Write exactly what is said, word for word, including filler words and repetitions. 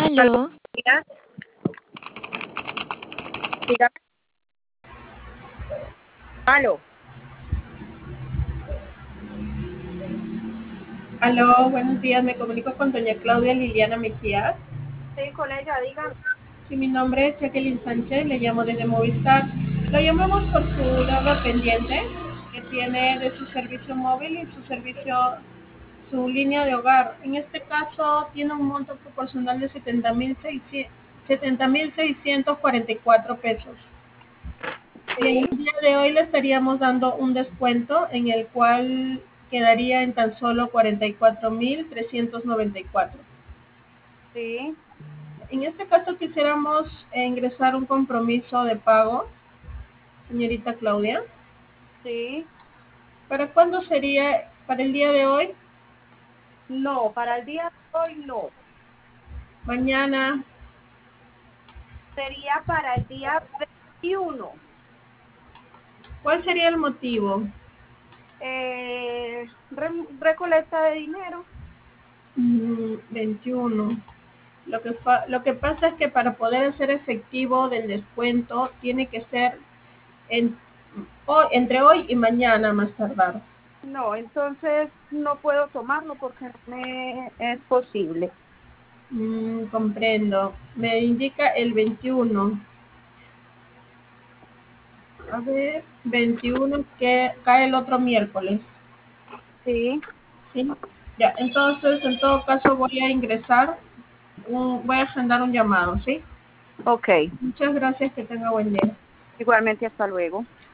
Aló, Diga, diga. Aló. Aló, buenos días. Me comunico con doña Claudia Liliana Mejías. Sí, con ella, diga. Sí, mi nombre es Jacqueline Sánchez, le llamo desde Movistar. Lo llamamos por su deuda pendiente que tiene de su servicio móvil y su servicio, su línea de hogar. En este caso tiene un monto proporcional de setenta mil seiscientos cuarenta y cuatro pesos. Y en Sí, el día de hoy le estaríamos dando un descuento en el cual quedaría en tan solo cuarenta y cuatro mil trescientos noventa y cuatro. sí. En este caso quisiéramos eh, ingresar un compromiso de pago, señorita Claudia. Sí. ¿Para cuándo sería? ¿Para el día de hoy? No, para el día de hoy no. ¿Mañana? Sería para el día veintiuno. ¿Cuál sería el motivo? Eh, re- recolecta de dinero. Mm, veintiuno. Lo que, fa- lo que pasa es que para poder hacer efectivo del descuento tiene que ser en, hoy- entre hoy y mañana más tardar. No, entonces no puedo tomarlo porque no me es posible. Mm, comprendo. Me indica el veintiuno. A ver, veintiuno que cae el otro miércoles. Sí. ¿Sí? Ya, entonces en todo caso voy a ingresar, un- voy a agendar un llamado, ¿sí? Ok. Muchas gracias, que tenga buen día. Igualmente, hasta luego.